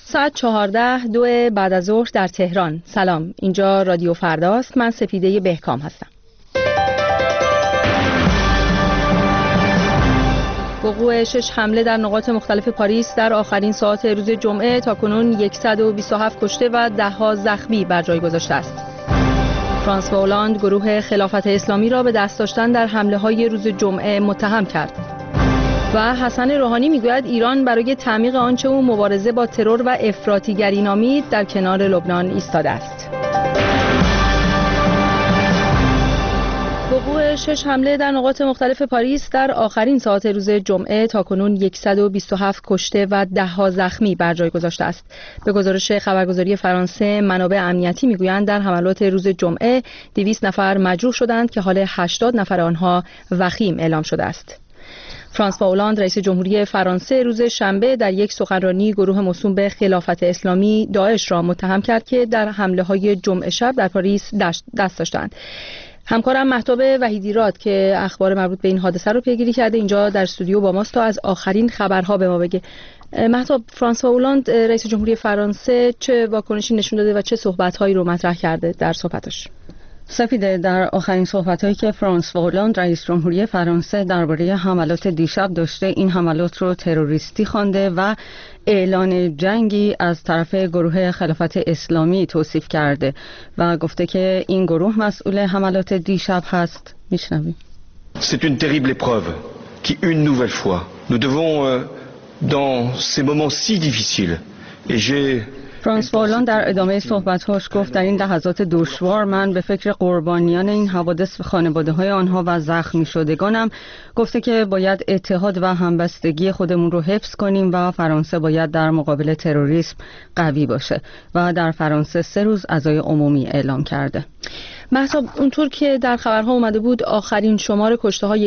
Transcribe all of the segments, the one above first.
ساعت 14:02 بعد از ظهر در تهران. سلام، اینجا رادیو فرداست. من سپیده بهکام هستم. وقوع 6 حمله در نقاط مختلف پاریس در آخرین ساعات روز جمعه تاکنون 127 کشته و ده‌ها زخمی بر جای گذاشته است. فرانسوا هولند گروه خلافت اسلامی را به دست داشتن در حمله‌های روز جمعه متهم کرد. و حسن روحانی میگوید ایران برای تعمیق آنچه او مبارزه با ترور و افراطیگری نامید در کنار لبنان ایستاده است. وقوع 6 حمله در نقاط مختلف پاریس در آخرین ساعات روز جمعه تاکنون 127 کشته و ده‌ها زخمی بر جای گذاشته است. به گزارش خبرگزاری فرانسه، منابع امنیتی میگویند در حملات روز جمعه 200 نفر مجروح شدند که حال 80 نفر آنها وخیم اعلام شده است. فرانسوا هولند رئیس جمهوری فرانسه روز شنبه در یک سخنرانی گروه موسوم به خلافت اسلامی داعش را متهم کرد که در حمله‌های جمعه شب در پاریس دست داشتند. همکارم مهتاب وحیدیراد که اخبار مربوط به این حادثه رو پیگیری کرده اینجا در استودیو با ماست تا از آخرین خبرها به ما بگه. مهتاب، فرانسوا هولند رئیس جمهوری فرانسه چه واکنشی نشون داده و چه صحبت‌هایی رو مطرح کرده در صحبتش؟ سپیده، در آخرین صحبت‌هایی که فرانسوا هولند رئیس جمهوری فرانسه درباره حملات دیشب داشته، این حملات رو تروریستی خوانده و اعلان جنگی از طرف گروه خلافت اسلامی توصیف کرده و گفته که این گروه مسئول حملات دیشب هست. میشنویم. C'est une terrible épreuve qui une nouvelle fois nous devons dans ces moments si difficiles et j'ai فرانسوا هولند در ادامه صحبت‌هاش گفت در این لحظات دشوار من به فکر قربانیان این حوادث و خانواده‌های آنها و زخمی شدگانم. گفته که باید اتحاد و همبستگی خودمون رو حفظ کنیم و فرانسه باید در مقابل تروریسم قوی باشه و در فرانسه 3 روز عزای عمومی اعلام کرده. مهتاب، اونطور که در خبرها اومده بود آخرین شمار کشته‌ها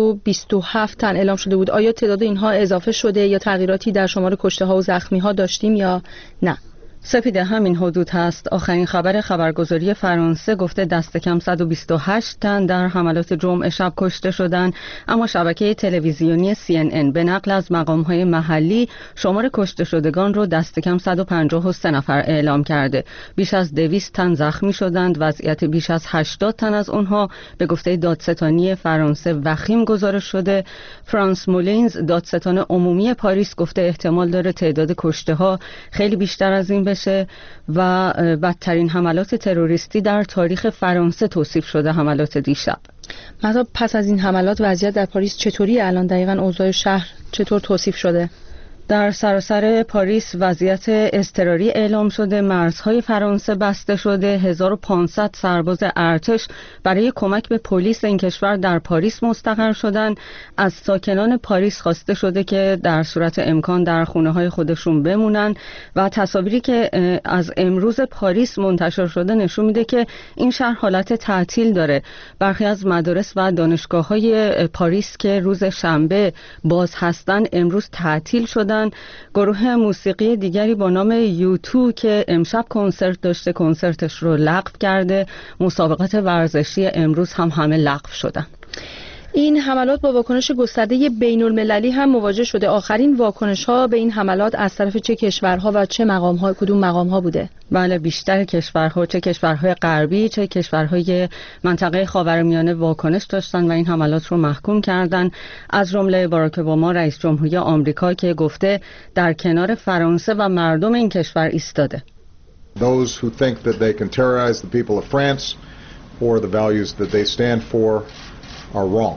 127 تن اعلام شده بود. آیا تعداد اینها اضافه شده یا تغییراتی در شمار کشته‌ها و زخمی‌ها داشتیم یا نه؟ سپیده، همین حدود هست. آخرین خبرگزاری فرانسه گفته دست کم 128 تن در حملات جمعه شب کشته شدند، اما شبکه تلویزیونی CNN به نقل از مقام‌های محلی شمار کشته شدگان رو دست کم 153 نفر اعلام کرده. بیش از 200 تن زخمی شدند. وضعیت بیش از 80 تن از اونها به گفته دادستانی فرانسه وخیم گزارش شده. فرانس مولینز دادستان عمومی پاریس گفته احتمال داره تعداد کشته‌ها خیلی بیشتر از این بشه و بدترین حملات تروریستی در تاریخ فرانسه توصیف شده حملات دیشب. مطلب پس از این حملات وضعیت در پاریس چطوری الان؟ دقیقاً اوضاع شهر چطور توصیف شده؟ در سراسر پاریس وضعیت اضطراری اعلام شده. مرزهای فرانسه بسته شده. 1500 سرباز ارتش برای کمک به پلیس این کشور در پاریس مستقر شدند. از ساکنان پاریس خواسته شده که در صورت امکان در خونه‌های خودشون بمونن و تصاویری که از امروز پاریس منتشر شده نشون میده که این شهر حالت تعطیل داره. برخی از مدارس و دانشگاه‌های پاریس که روز شنبه باز هستن امروز تعطیل شدن. گروه موسیقی دیگری با نام یوتو که امشب کنسرت داشته کنسرتش رو لغو کرده. مسابقات ورزشی امروز هم همه لغو شدن. این حملات با واکنش گسترده بین المللی هم مواجه شده. آخرین واکنش ها به این حملات از طرف چه کشورها و چه مقام‌ها، کدوم مقام‌ها بوده؟ بله، بیشتر کشورها، چه کشورهای غربی چه کشورهای منطقه خاورمیانه واکنش داشتن و این حملات رو محکوم کردن، از جمله باراک اوباما رئیس جمهوری آمریکا که گفته در کنار فرانسه و مردم این کشور ایستاده. Those who think that they can terrorize the people of France or the values that they stand for are wrong.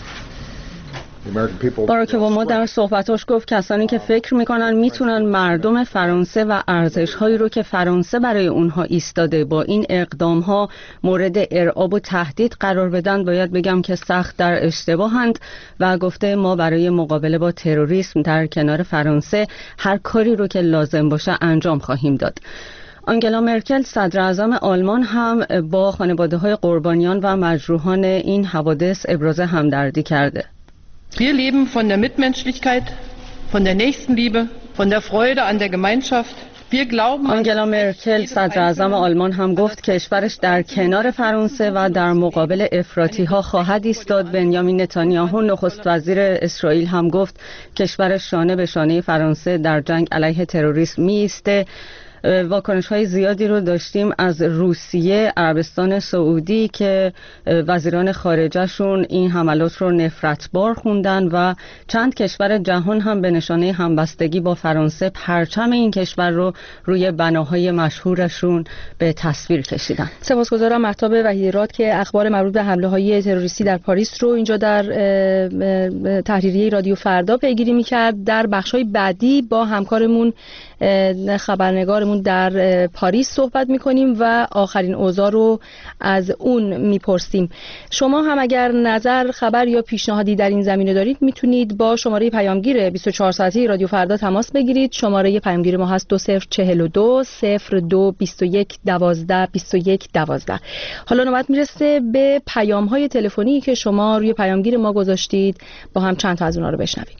باراک اوباما در صحبتاش گفت کسانی که فکر میکنن میتونن مردم فرانسه و ارزش‌هایی رو که فرانسه برای اونها ایستاده با این اقدام‌ها مورد ارعاب و تهدید قرار بدن، باید بگم که سخت در اشتباهند و گفته ما برای مقابله با تروریسم در کنار فرانسه هر کاری رو که لازم باشه انجام خواهیم داد. آنگلا مرکل صدر اعظم آلمان هم با خانواده‌های قربانیان و مجروحان این حوادث ابراز همدردی کرده. Wir leben von der Mitmenschlichkeit, von der Nächstenliebe, von der Freude an der Gemeinschaft. آنگلا مرکل صدر اعظم آلمان هم گفت کشورش در کنار فرانسه و در مقابل افراطی‌ها خواهد ایستاد. بنیامین نتانیاهو نخست وزیر اسرائیل هم گفت کشورش شانه به شانه فرانسه در جنگ علیه تروریسم می‌ایسته. واکنش‌های زیادی رو داشتیم از روسیه، عربستان سعودی که وزیران خارجه‌شون این حملات رو نفرتبار خوندن و چند کشور جهان هم به نشانه همبستگی با فرانسه پرچم این کشور رو روی بناهای مشهورشون به تصویر کشیدن. سپاسگزارم مهتاب وحیدراد که اخبار مربوط به حمله‌های تروریستی در پاریس رو اینجا در تحریریه رادیو فردا پیگیری می‌کرد. در بخش‌های بعدی با همکارمون خبرنگارمون در پاریس صحبت میکنیم و آخرین اوضاع رو از اون میپرسیم. شما هم اگر نظر، خبر یا پیشنهادی در این زمینه دارید میتونید با شماره پیامگیر 24 ساعته رادیو فردا تماس بگیرید. شماره پیامگیر ما هست 2042 02 21 12 21 12. حالا نوبت میرسه به پیام‌های تلفنی که شما روی پیامگیر ما گذاشتید، با هم چند تا از اونها رو بشنویم.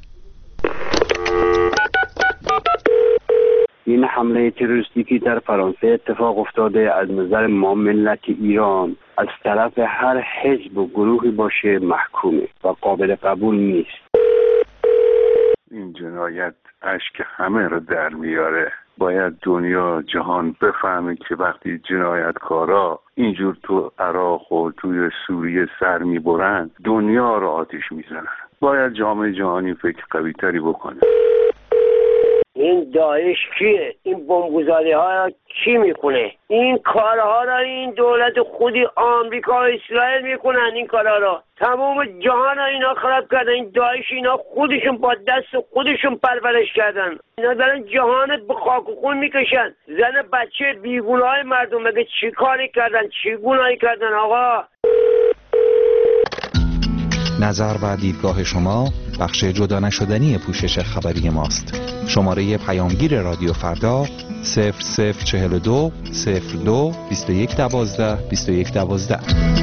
این حمله تروریستی که در فرانسه اتفاق افتاده از نظر ما ملت ایران از طرف هر حزب و گروهی باشه محکومه و قابل قبول نیست. این جنایت اشک همه رو در میاره. باید دنیا جهان بفهمه که وقتی جنایتکارا اینجور تو عراق و توی سوریه سر میبرن دنیا رو آتش میزنن. باید جامعه جهانی فکر قوی تری بکنه. این داعش کیه؟ این بمبگذاری ها کی میکنه؟ این کارها را این دولت خودی آمریکا و اسرائیل میکنن. این کارها را تمام جهان ها اینا خراب کردن. این داعش اینا خودشون با دست خودشون پرورش کردن. اینا دارن جهانت به خاک و خون میکشن. زن بچه بیگناه های مردم مگه چی کاری کردن؟ چی گناهی کردن آقا؟ نظر و دیدگاه شما بخش جدا نشدنی پوشش خبری ماست. شماره پیامگیر رادیو فردا 0042 02 21 12 21 12.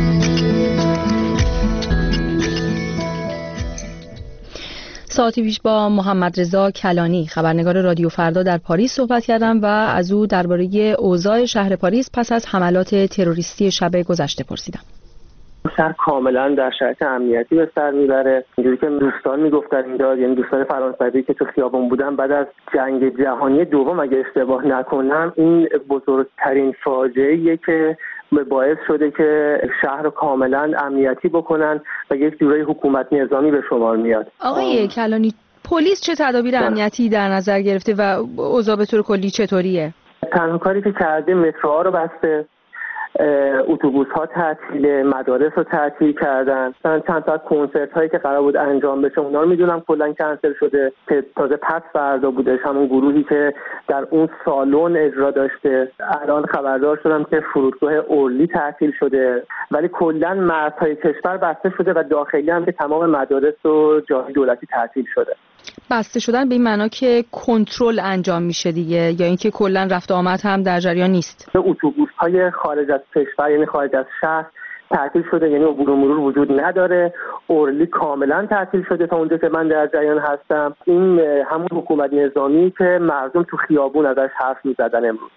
ساعتی پیش با محمد رضا کلانی خبرنگار رادیو فردا در پاریس صحبت کردم و از او درباره اوضاع شهر پاریس پس از حملات تروریستی شب گذشته پرسیدم. شهر کاملا در شرایط امنیتی به سر میبره. اینجوری که دوستان میگفتن اینجا، یعنی دوستان فرانسوی که تو خیابان بودن بعد از جنگ جهانی دوم اگه اشتباه نکنم، این بزرگترین فاجعه‌ایه که باعث شده که شهر رو کاملا امنیتی بکنن و یک جورای حکومت نظامی به شمار میاد. آقای کلانی، پلیس چه تدابیر امنیتی در نظر گرفته و اوضاع به طور کلی چطوریه؟ تنها کاری که کرده متروها رو بسته، اتوبوس ها تعطیل، مدارس رو تعطیل کردن. چند تا کنسرت هایی که قرار بود انجام بشه اونا رو میدونم کلا کنسل شده که تازه پس فردا بودش، همون گروهی که در اون سالن اجرا داشته. الان خبردار شدم که فرودگاه اورلی تعطیل شده، ولی کلا مرزهای کشور بسته شده و داخلی هم که تمام مدارس و جاهای دولتی تعطیل شده. بسته شدن به این معنا که کنترل انجام میشه دیگه، یا اینکه کلا رفت آمد هم در جریان نیست؟ اتوبوس های خارج از کشور یعنی خارج از شهر تعطیل شده، یعنی عبور و مرور وجود نداره. اورلی کاملا تعطیل شده تا اونجا که من در جریان هستم. این همون حکومت نظامی که مردم تو خیابون ازش حرف میزدن. امروز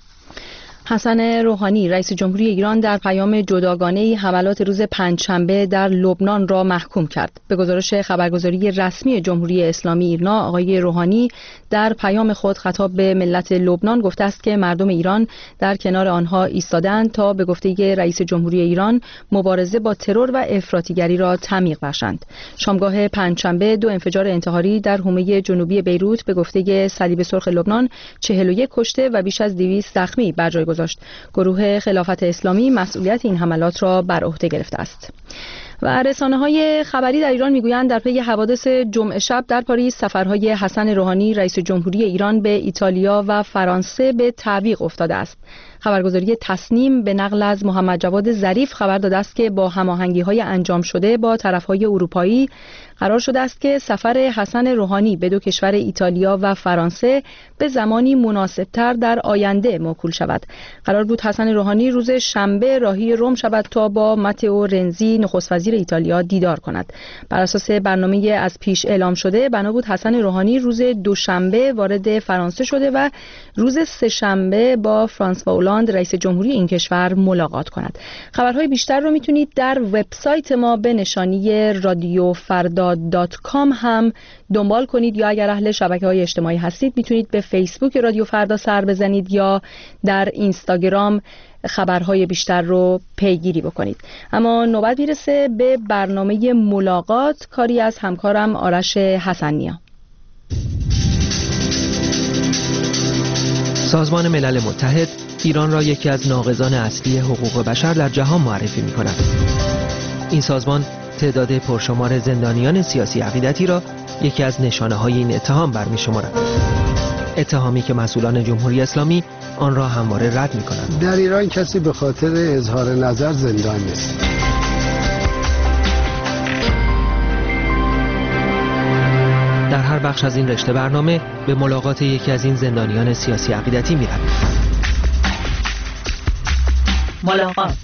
حسن روحانی رئیس جمهوری ایران در پیام جداگانه‌ای حملات روز پنجشنبه در لبنان را محکوم کرد. به گزارش خبرگزاری رسمی جمهوری اسلامی ایران، آقای روحانی در پیام خود خطاب به ملت لبنان گفته است که مردم ایران در کنار آنها ایستادند تا به گفته رئیس جمهوری ایران مبارزه با ترور و افراطیگری را تعمیق بخشند. شامگاه پنجشنبه 2 انفجار انتحاری در حومه جنوبی بیروت به گفته صلیب سرخ لبنان 41 کشته و بیش از 200 زخمی بر جای گذاشت. گروه خلافت اسلامی مسئولیت این حملات را بر عهده گرفته است. و رسانه‌های خبری در ایران میگویند در پی حوادث جمعه شب در پاریس سفرهای حسن روحانی رئیس جمهوری ایران به ایتالیا و فرانسه به تعویق افتاده است. خبرگزاری تصنیم به نقل از محمد جواد ظریف خبر داده است که با هماهنگی‌های انجام شده با طرف‌های اروپایی قرار شده است که سفر حسن روحانی به دو کشور ایتالیا و فرانسه به زمانی مناسبتر در آینده موکول شود. قرار بود حسن روحانی روز شنبه راهی روم شود تا با ماتئو رنزی نخست وزیر ایتالیا دیدار کند. بر اساس برنامه از پیش اعلام شده بنا بود حسن روحانی روز دوشنبه وارد فرانسه شده و روز سه‌شنبه با فرانسوا اولاند رئیس جمهوری این کشور ملاقات کند. خبرهای بیشتر رو میتونید در وبسایت ما به نشانی radiofarda.com هم دنبال کنید یا اگر اهل شبکه‌های اجتماعی هستید میتونید به فیسبوک رادیو فردا سر بزنید یا در اینستاگرام خبرهای بیشتر رو پیگیری بکنید. اما نوبت میرسه به برنامه ملاقات، کاری از همکارم آرش حسنیا. سازمان ملل متحد ایران را یکی از ناقضان اصلی حقوق بشر در جهان معرفی می‌کند. این سازمان تعداد پرشمار زندانیان سیاسی عقیدتی را یکی از نشانه‌های این اتهام برمی‌شمارد. اتهامی که مسئولان جمهوری اسلامی آن را همواره رد می‌کنند. در ایران کسی به خاطر اظهار نظر زندان نیست. در هر بخش از این رشته برنامه به ملاقات یکی از این زندانیان سیاسی عقیدتی می‌رویم. ملاقات.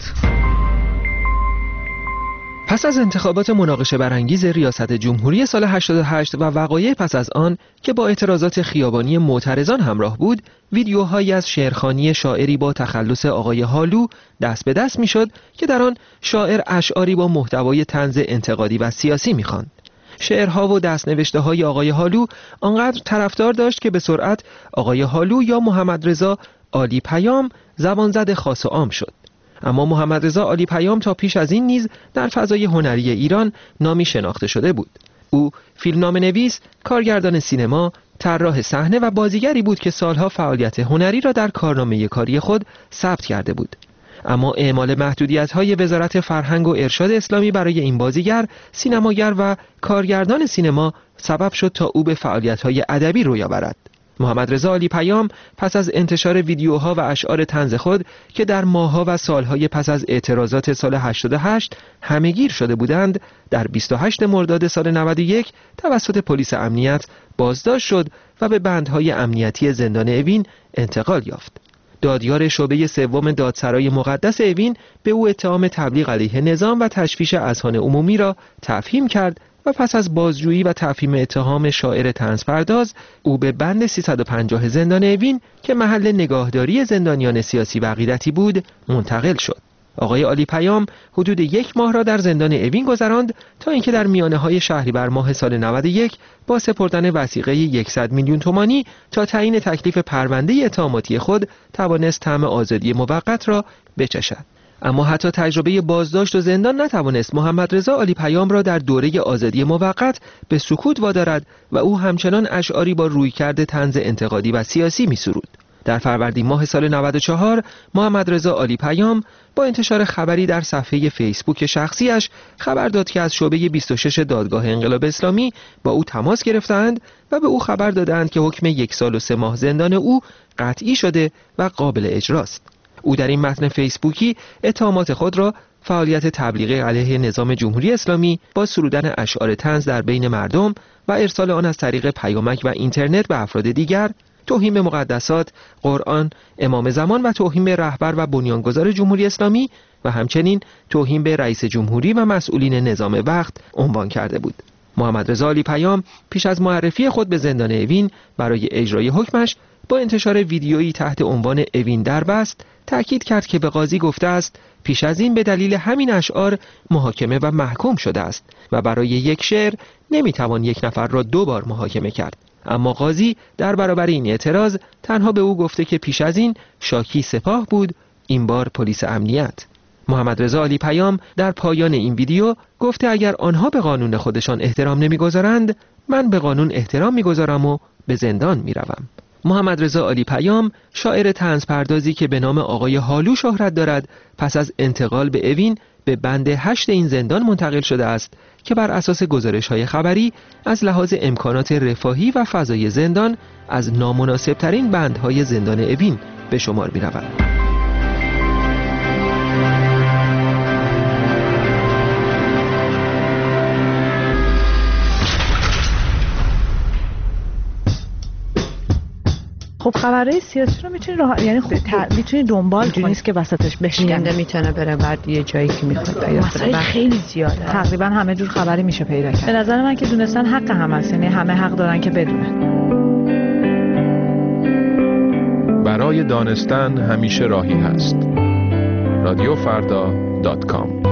پس از انتخابات مناقشه برانگیز ریاست جمهوری سال 88 و وقایع پس از آن که با اعتراضات خیابانی معترضان همراه بود، ویدیوهایی از شعرخوانی شاعری با تخلص آقای هالو دست به دست میشد که در آن شاعر اشعاری با محتوای طنز انتقادی و سیاسی می‌خواند. شعرها و دست‌نوشته‌های آقای هالو آنقدر طرفدار داشت که به سرعت آقای هالو یا محمد رضا عالی پیام زبانزد خاص و عام شد. اما محمد رضا عالی پیام تا پیش از این نیز در فضای هنری ایران نامی شناخته شده بود. او فیلمنامه‌نویس، کارگردان سینما، طراح صحنه و بازیگری بود که سالها فعالیت هنری را در کارنامه کاری خود ثبت کرده بود. اما اعمال محدودیت‌های وزارت فرهنگ و ارشاد اسلامی برای این بازیگر، سینماگر و کارگردان سینما سبب شد تا او به فعالیت‌های ادبی روی آورد. محمد رضا عالی پیام پس از انتشار ویدیوها و اشعار طنز خود که در ماه‌ها و سالهای پس از اعتراضات سال 88 همه‌گیر شده بودند، در 28 مرداد سال 91 توسط پلیس امنیت بازداشت شد و به بندهای امنیتی زندان اوین انتقال یافت. دادیار شعبه سوم دادسرای مقدس اوین به او اتهام تبلیغ علیه نظام و تشویش اذهان عمومی را تفهیم کرد و پس از بازجویی و تفهیم اتهام شاعر طنزپرداز او به بند 350 زندان اوین که محل نگاهداری زندانیان سیاسی و عقیدتی بود منتقل شد. آقای عالی پیام حدود 1 ماه را در زندان اوین گذراند تا اینکه در میانه‌های شهریور ماه سال 91 با سپردن وثیقه 100 میلیون تومانی تا تعیین تکلیف پرونده اتهاماتی خود توانست طعم آزادی موقت را بچشد. اما حتی تجربه بازداشت و زندان نتوانست محمد رضا عالی پیام را در دوره آزادی موقت به سکوت وادارد و او همچنان اشعاری با رویکرد طنز انتقادی و سیاسی می‌سرود. در فروردین ماه سال 94 محمد رضا عالی پیام با انتشار خبری در صفحه فیسبوک شخصیش خبر داد که از شعبه 26 دادگاه انقلاب اسلامی با او تماس گرفتند و به او خبر دادند که حکم 1 سال و 3 ماه زندان او قطعی شده و قابل اجراست. او در این متن فیسبوکی اتهامات خود را فعالیت تبلیغی علیه نظام جمهوری اسلامی با سرودن اشعار طنز در بین مردم و ارسال آن از طریق پیامک و اینترنت به افراد دیگر، توهین به مقدسات، قرآن، امام زمان و توهین به رهبر و بنیانگذار جمهوری اسلامی و همچنین توهین به رئیس جمهوری و مسئولین نظام وقت عنوان کرده بود. محمد رضا عالی پیام پیش از معرفی خود به زندان اوین برای اجرای حکمش با انتشار ویدیویی تحت عنوان اوین دربست تأکید کرد که به قاضی گفته است پیش از این به دلیل همین اشعار محاکمه و محکوم شده است و برای یک شعر نمیتوان 1 نفر را 2 بار محاکمه کرد. اما قاضی در برابر این اعتراض تنها به او گفته که پیش از این شاکی سپاه بود، این بار پلیس امنیت. محمد رضا عالی پیام در پایان این ویدیو گفته اگر آنها به قانون خودشان احترام نمیگذارند، من به قانون احترام میگذارم و به زندان میروم. محمد رضا عالی پیام شاعر طنزپردازی که به نام آقای هالو شهرت دارد، پس از انتقال به اوین به بند 8 این زندان منتقل شده است که بر اساس گزارش‌های خبری از لحاظ امکانات رفاهی و فضای زندان از نامناسب‌ترین بندهای زندان اوین به شمار می‌رود. خب خبرهای سیاسی رو میتونی دنبال کنی، نیست که وسطش بشکنه، میتونه بره بعد یه جایی که میخواد پیدا کنه. خیلی زیاده، تقریبا همه جور خبری میشه پیدا کرد. به نظر من که دونستن حق همه است، یعنی همه حق دارن که بدونن. برای دانستن همیشه راهی هست. رادیوفردا.com